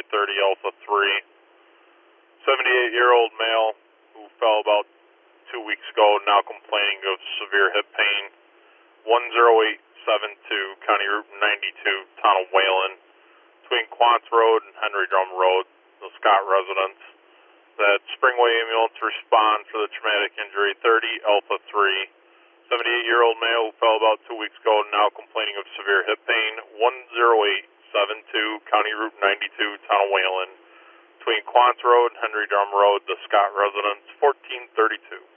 30 Alpha 3. 78-year-old male who fell about 2 weeks ago, now complaining of severe hip pain. 10872 County Route 92, Town of Whalen, between Quantz Road and Henry Drum Road, the Scott residence. That Springway ambulance respond for the traumatic injury. 30 Alpha 3. 78-year-old male who fell about 2 weeks ago, now complaining of severe hip pain. 10872 County Route 92, Town of Whalen, between Quantz Road and Henry Drum Road, the Scott residence. 1432.